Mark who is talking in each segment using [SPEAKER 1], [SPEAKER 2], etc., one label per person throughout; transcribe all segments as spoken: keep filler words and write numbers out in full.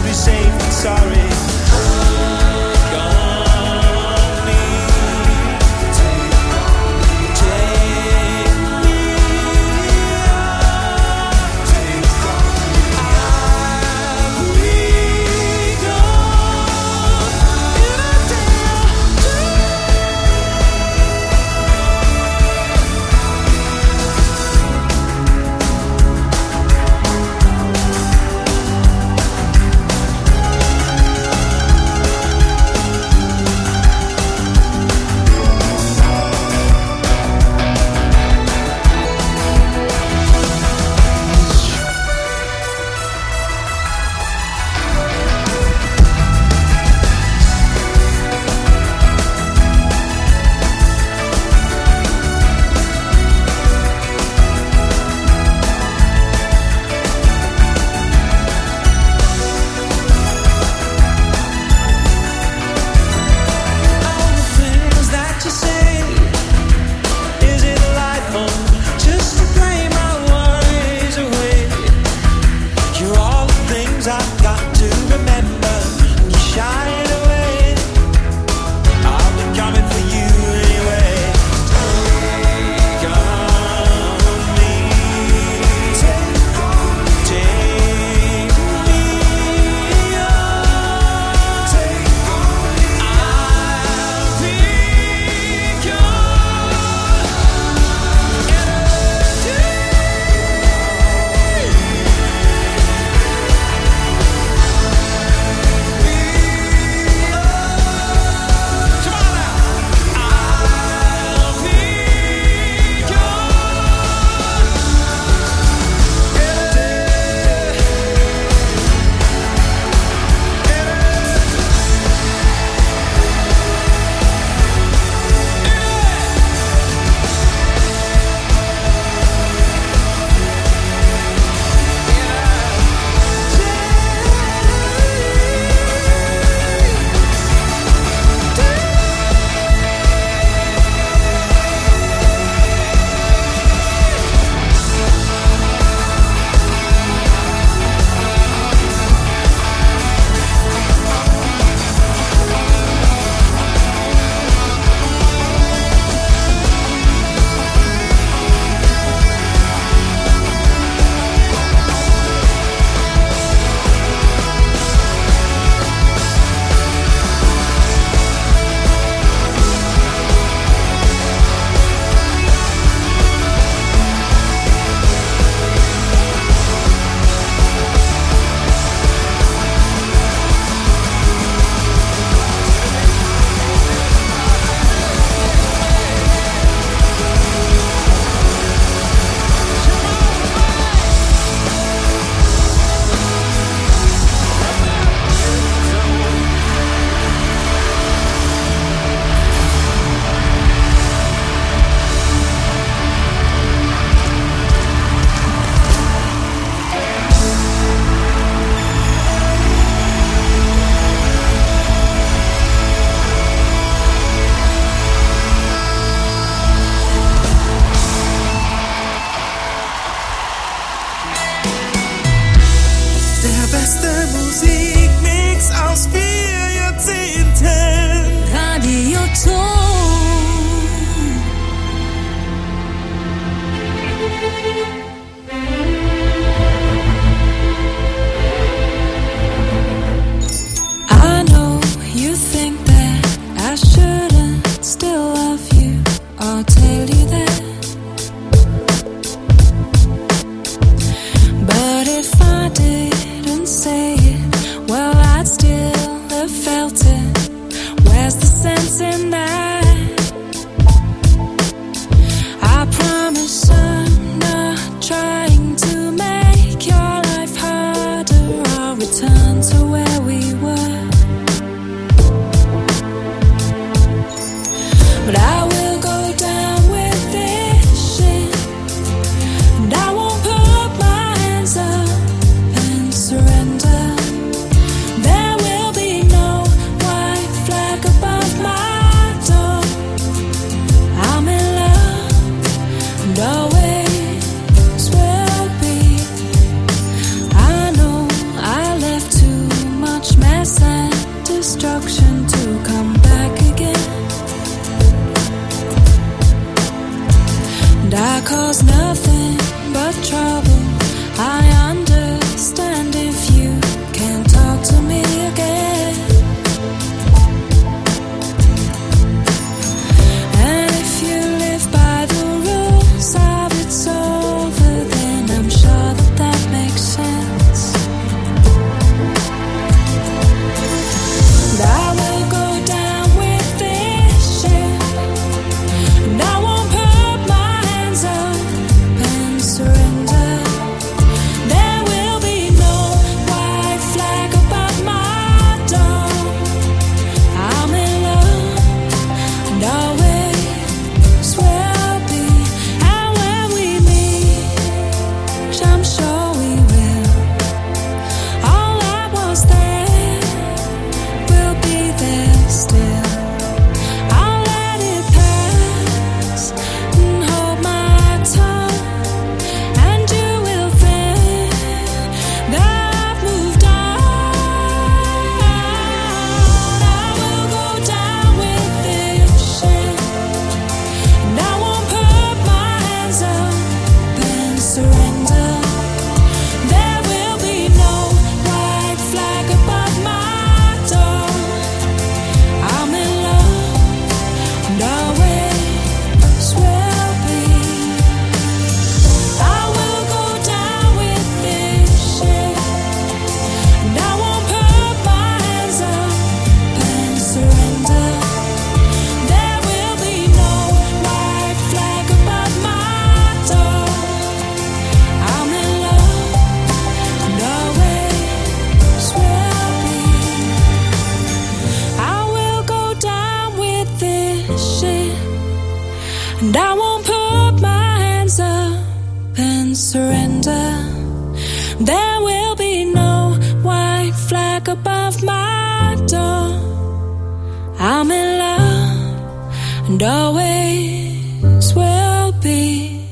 [SPEAKER 1] be safe and sorry. destruction to come back again. And I cause nothing but trouble. I understand if you can't talk to me again. And if you live by the rules of it's over, then I'm sure that that makes sense. And I will go down with this ship, and I won't put my hands up and surrender. There will be no white flag above my door. I'm in love and always will be. And when we meet, which I'm sure we will, all that was there will be there still. I'll let it pass and hold my tongue, and you will think that I've moved on. I will go down with this ship, and I won't put my hands up and surrender. There will be no white flag above my door. I'm in love and always will be. I will go down with this ship, and I won't put my hands up and surrender. There will be no white flag above my door. I'm in love and always will be. I will go down with this ship, and I won't put my hands up and surrender. There will be no white flag above my door. I'm in love and always will be.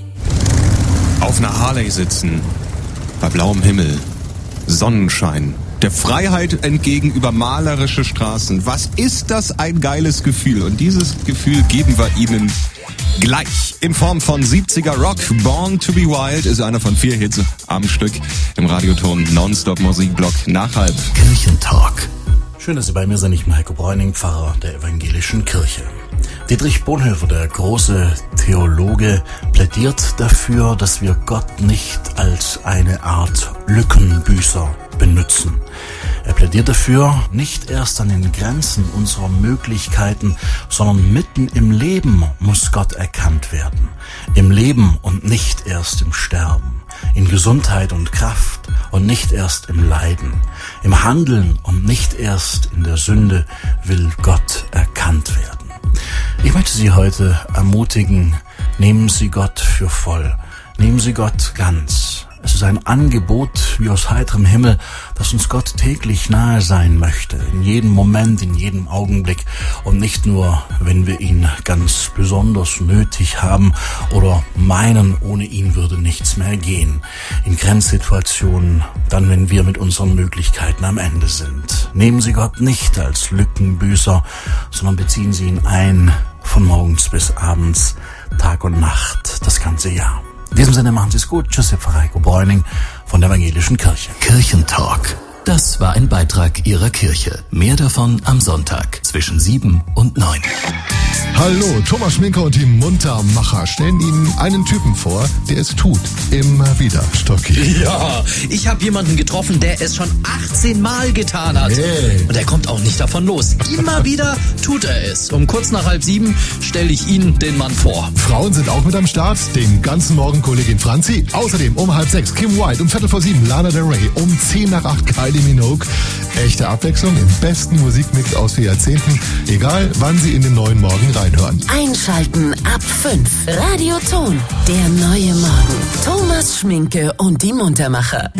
[SPEAKER 2] Auf einer Harley sitzen, bei blauem Himmel, Sonnenschein, der Freiheit entgegen über malerische Straßen. Was ist das ein geiles Gefühl? Und dieses Gefühl geben wir Ihnen gleich in Form von siebziger Rock. Born to be Wild ist einer von vier Hits am Stück im Radioton Nonstop Musikblock nach halb.
[SPEAKER 3] Kirchentalk. Schön, dass Sie bei mir sind. Ich bin Heiko Bräuning, Pfarrer der Evangelischen Kirche. Dietrich Bonhoeffer, der große Theologe, plädiert dafür, dass wir Gott nicht als eine Art Lückenbüßer benutzen. Er plädiert dafür, nicht erst an den Grenzen unserer Möglichkeiten, sondern mitten im Leben muss Gott erkannt werden. Im Leben und nicht erst im Sterben. In Gesundheit und Kraft und nicht erst im Leiden. Im Handeln und nicht erst in der Sünde will Gott erkannt werden. Ich möchte Sie heute ermutigen, nehmen Sie Gott für voll. Nehmen Sie Gott ganz. Es ist ein Angebot wie aus heiterem Himmel, dass uns Gott täglich nahe sein möchte, in jedem Moment, in jedem Augenblick und nicht nur, wenn wir ihn ganz besonders nötig haben oder meinen, ohne ihn würde nichts mehr gehen. In Grenzsituationen, dann wenn wir mit unseren Möglichkeiten am Ende sind. Nehmen Sie Gott nicht als Lückenbüßer, sondern beziehen Sie ihn ein von morgens bis abends, Tag und Nacht, das ganze Jahr. In diesem Sinne machen Sie es gut. Tschüss, Herr Pfarrer Heiko Bräuning von der Evangelischen Kirche.
[SPEAKER 4] Kirchentalk. Das war ein Beitrag Ihrer Kirche. Mehr davon am Sonntag zwischen sieben und neun.
[SPEAKER 5] Hallo, Thomas Schminker und die Muntermacher stellen Ihnen einen Typen vor, der es tut. Immer wieder, Stocki.
[SPEAKER 6] Ja, ich habe jemanden getroffen, der es schon achtzehn Mal getan hat.
[SPEAKER 5] Hey.
[SPEAKER 6] Und er kommt auch nicht davon los. Immer wieder tut er es. Um kurz nach halb sieben stelle ich Ihnen den Mann vor.
[SPEAKER 5] Frauen sind auch mit am Start. Den ganzen Morgen Kollegin Franzi. Außerdem um halb sechs Kim White, um viertel vor sieben Lana Del Rey, um zehn nach acht Kylie Minogue. Echte Abwechslung im besten Musikmix aus vier Jahrzehnten. Egal, wann Sie in den neuen Morgen reinhören.
[SPEAKER 7] Einschalten ab fünf. Radioton, der neue Morgen. Thomas Schminke und die Muntermacher.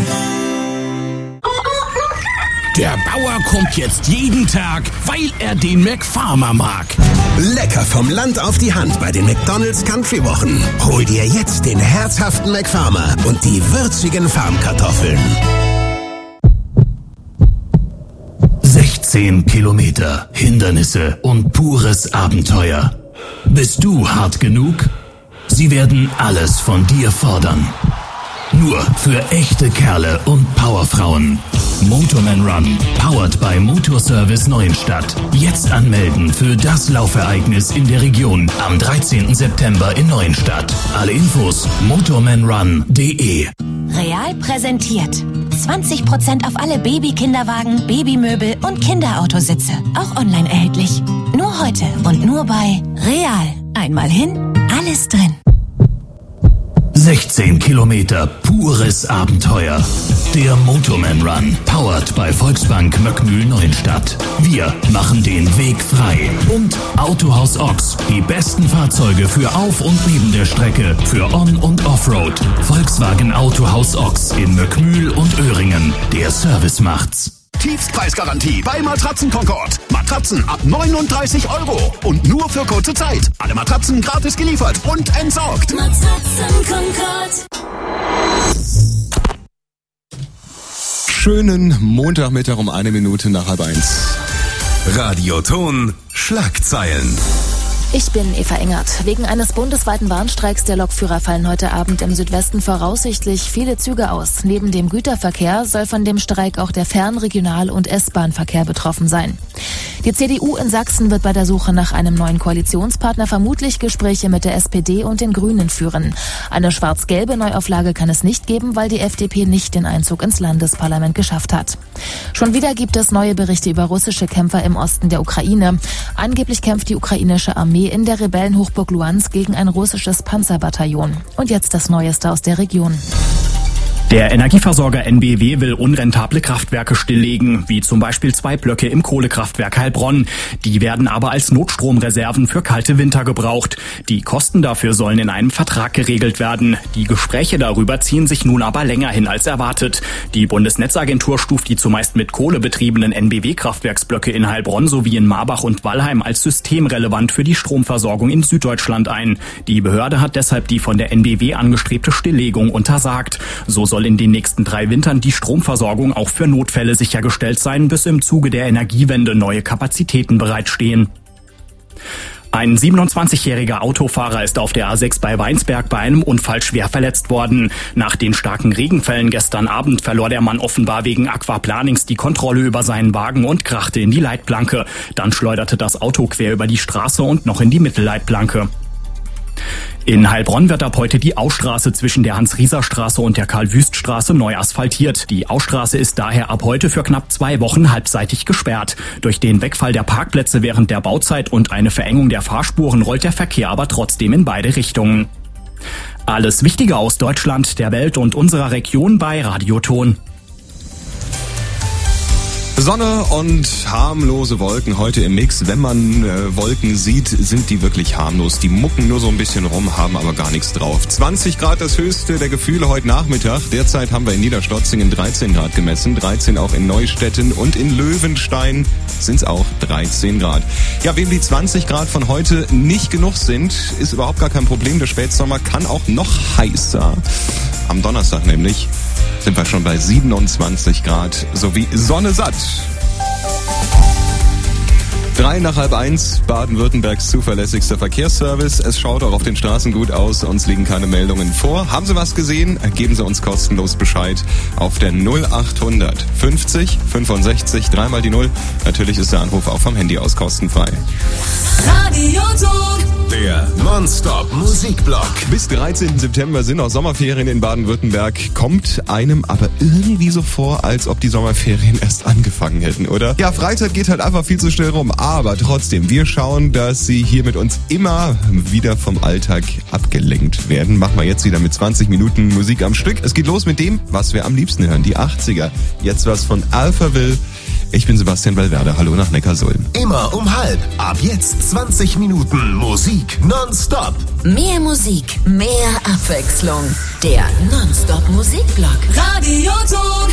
[SPEAKER 8] Der Bauer kommt jetzt jeden Tag, weil er den McFarmer mag.
[SPEAKER 9] Lecker vom Land auf die Hand bei den McDonald's Country Wochen. Hol dir jetzt den herzhaften McFarmer und die würzigen Farmkartoffeln.
[SPEAKER 4] sechzehn sechzehn Kilometer, Hindernisse und pures Abenteuer. Bist du hart genug? Sie werden alles von dir fordern. Nur für echte Kerle und Powerfrauen. Motorman Run, powered by Motorservice Neuenstadt. Jetzt anmelden für das Laufereignis in der Region am dreizehnten September in Neuenstadt. Alle Infos motormanrun punkt de.
[SPEAKER 10] Real präsentiert. zwanzig Prozent auf alle Baby-Kinderwagen, Babymöbel und Kinderautositze. Auch online erhältlich. Nur heute und nur bei Real. Einmal hin, alles drin.
[SPEAKER 4] sechzehn Kilometer pures Abenteuer. Der Motorman Run, powered by Volksbank Möckmühl Neuenstadt. Wir machen den Weg frei. Und Autohaus Ochs, die besten Fahrzeuge für auf und neben der Strecke, für On- und Offroad. Volkswagen Autohaus Ochs in Möckmühl und Öhringen. Der Service macht's.
[SPEAKER 8] Tiefstpreisgarantie bei Matratzen Concord. Matratzen ab neununddreißig Euro und nur für kurze Zeit. Alle Matratzen gratis geliefert und entsorgt.
[SPEAKER 1] Matratzen Concord.
[SPEAKER 2] Schönen Montagmittag um eine Minute nach halb eins.
[SPEAKER 9] Radioton Schlagzeilen.
[SPEAKER 11] Ich bin Eva Engert. Wegen eines bundesweiten Warnstreiks der Lokführer fallen heute Abend im Südwesten voraussichtlich viele Züge aus. Neben dem Güterverkehr soll von dem Streik auch der Fern-, Regional- und S-Bahn-Verkehr betroffen sein. Die C D U in Sachsen wird bei der Suche nach einem neuen Koalitionspartner vermutlich Gespräche mit der S P D und den Grünen führen. Eine schwarz-gelbe Neuauflage kann es nicht geben, weil die F D P nicht den Einzug ins Landesparlament geschafft hat. Schon wieder gibt es neue Berichte über russische Kämpfer im Osten der Ukraine. Angeblich kämpft die ukrainische Armee in der Rebellenhochburg Luhansk gegen ein russisches Panzerbataillon. Und jetzt das Neueste aus der Region.
[SPEAKER 12] Der Energieversorger N B W will unrentable Kraftwerke stilllegen, wie zum Beispiel zwei Blöcke im Kohlekraftwerk Heilbronn. Die werden aber als Notstromreserven für kalte Winter gebraucht. Die Kosten dafür sollen in einem Vertrag geregelt werden. Die Gespräche darüber ziehen sich nun aber länger hin als erwartet. Die Bundesnetzagentur stuft die zumeist mit Kohle betriebenen N B W-Kraftwerksblöcke in Heilbronn sowie in Marbach und Wallheim als systemrelevant für die Stromversorgung in Süddeutschland ein. Die Behörde hat deshalb die von der N B W angestrebte Stilllegung untersagt. So soll in den nächsten drei Wintern die Stromversorgung auch für Notfälle sichergestellt sein, bis im Zuge der Energiewende neue Kapazitäten bereitstehen. Ein siebenundzwanzigjähriger Autofahrer ist auf der A sechs bei Weinsberg bei einem Unfall schwer verletzt worden. Nach den starken Regenfällen gestern Abend verlor der Mann offenbar wegen Aquaplanings die Kontrolle über seinen Wagen und krachte in die Leitplanke. Dann schleuderte das Auto quer über die Straße und noch in die Mittelleitplanke. In Heilbronn wird ab heute die Austraße zwischen der Hans-Rieser-Straße und der Karl-Wüst-Straße neu asphaltiert. Die Ausstraße ist daher ab heute für knapp zwei Wochen halbseitig gesperrt. Durch den Wegfall der Parkplätze während der Bauzeit und eine Verengung der Fahrspuren rollt der Verkehr aber trotzdem in beide Richtungen. Alles Wichtige aus Deutschland, der Welt und unserer Region bei Radioton.
[SPEAKER 2] Sonne und harmlose Wolken heute im Mix. Wenn man äh, Wolken sieht, sind die wirklich harmlos. Die mucken nur so ein bisschen rum, haben aber gar nichts drauf. zwanzig Grad das höchste der Gefühle heute Nachmittag. Derzeit haben wir in Niederstotzingen dreizehn Grad gemessen. dreizehn auch in Neustetten und in Löwenstein sind es auch dreizehn Grad. Ja, wem die zwanzig Grad von heute nicht genug sind, ist überhaupt gar kein Problem. Der Spätsommer kann auch noch heißer. Am Donnerstag nämlich sind wir schon bei siebenundzwanzig Grad sowie Sonne satt. Drei nach halb eins, Baden-Württembergs zuverlässigster Verkehrsservice. Es schaut auch auf den Straßen gut aus, uns liegen keine Meldungen vor. Haben Sie was gesehen? Geben Sie uns kostenlos Bescheid auf der null achthundert fünfzig fünfundsechzig, dreimal die Null. Natürlich ist der Anruf auch vom Handy aus kostenfrei.
[SPEAKER 1] Radioton.
[SPEAKER 9] Der Non-Stop-Musikblock.
[SPEAKER 2] Bis dreizehnten September sind noch Sommerferien in Baden-Württemberg. Kommt einem aber irgendwie so vor, als ob die Sommerferien erst angefangen hätten, oder? Ja, Freizeit geht halt einfach viel zu schnell rum. Aber trotzdem, wir schauen, dass Sie hier mit uns immer wieder vom Alltag abgelenkt werden. Machen wir jetzt wieder mit zwanzig Minuten Musik am Stück. Es geht los mit dem, was wir am liebsten hören, die achtziger. Jetzt was von Alphaville. Ich bin Sebastian Valverde. Hallo nach Neckarsulm.
[SPEAKER 9] Immer um halb. Ab jetzt zwanzig Minuten Musik nonstop.
[SPEAKER 7] Mehr Musik, mehr Abwechslung. Der Non-Stop-Musikblock.
[SPEAKER 1] Radioton.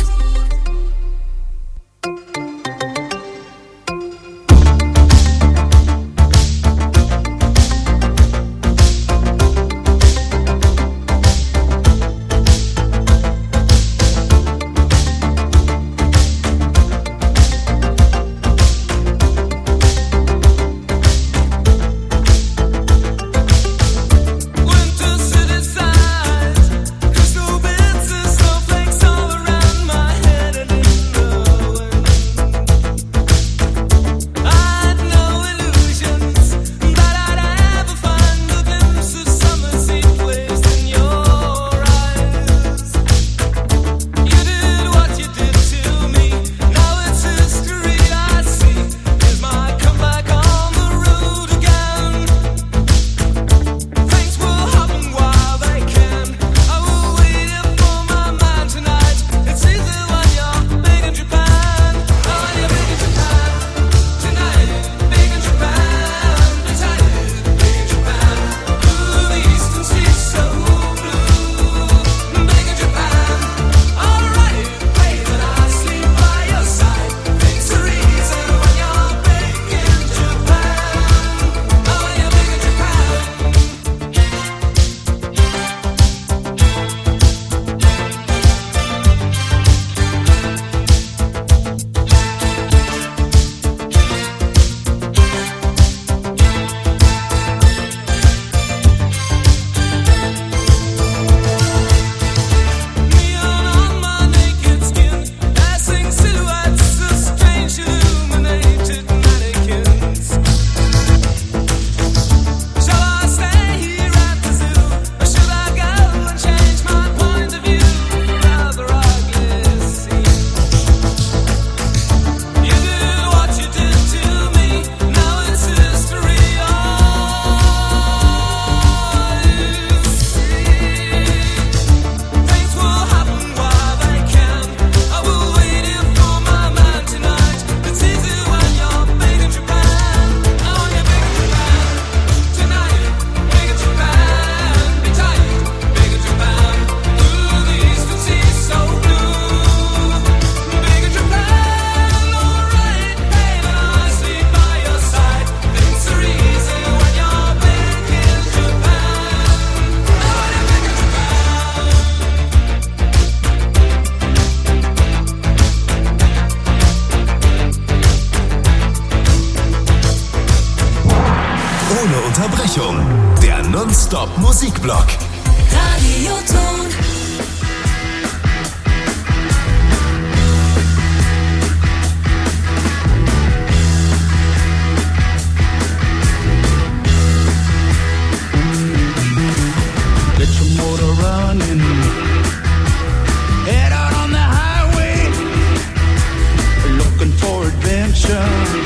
[SPEAKER 13] Unterbrechung. Der Non-Stop-Musikblock.
[SPEAKER 1] Radioton.
[SPEAKER 14] Get your motor running. Head out on the highway. Looking for adventure.